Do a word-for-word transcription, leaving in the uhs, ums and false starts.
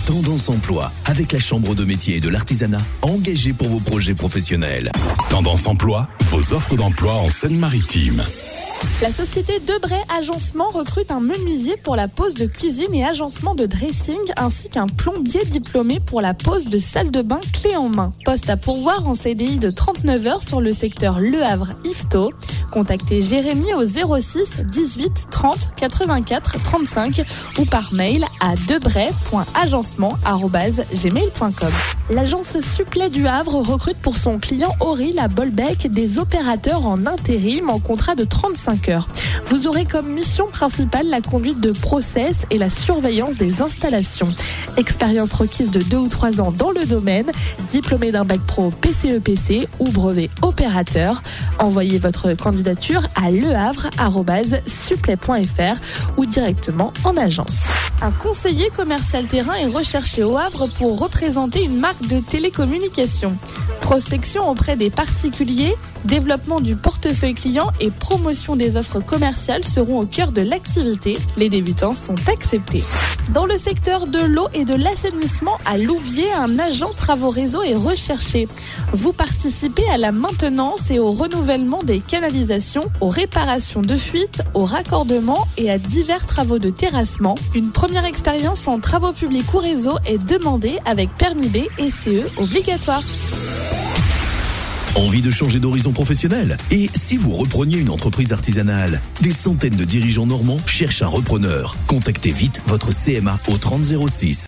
Tendance Emploi, avec la Chambre de métier et de l'artisanat, engagée pour vos projets professionnels. Tendance Emploi, vos offres d'emploi en Seine-Maritime. La société Debray Agencement recrute un menuisier pour la pose de cuisine et agencement de dressing, ainsi qu'un plombier diplômé pour la pose de salle de bain clé en main. Poste à pourvoir en C D I de trente-neuf heures sur le secteur Le Havre-Yvetot. Contactez Jérémy au zéro six dix-huit trente quatre-vingt-quatre trente-cinq ou par mail à debray point agencement arobase gmail point com. L'agence Supplet du Havre recrute pour son client Auril à Bolbec des opérateurs en intérim en contrat de trente-cinq heures. Vous aurez comme mission principale la conduite de process et la surveillance des installations. Expérience requise de deux ou trois ans dans le domaine, diplômé d'un bac pro P C E P C ou brevet opérateur. Envoyez votre candidature à lehavre arobase supplet point f r ou directement en agence. Un conseiller commercial terrain est recherché au Havre pour représenter une marque de télécommunications. Prospection auprès des particuliers, développement du portefeuille client et promotion des offres commerciales seront au cœur de l'activité. Les débutants sont acceptés. Dans le secteur de l'eau et de l'assainissement à Louviers, un agent travaux réseau est recherché. Vous participez à la maintenance et au renouvellement des canalisations, aux réparations de fuites, au raccordement et à divers travaux de terrassement. Une première expérience en travaux publics ou réseau est demandée avec permis B et C E obligatoire. Envie de changer d'horizon professionnel? Et si vous repreniez une entreprise artisanale? Des centaines de dirigeants normands cherchent un repreneur. Contactez vite votre C M A au trente zéro six.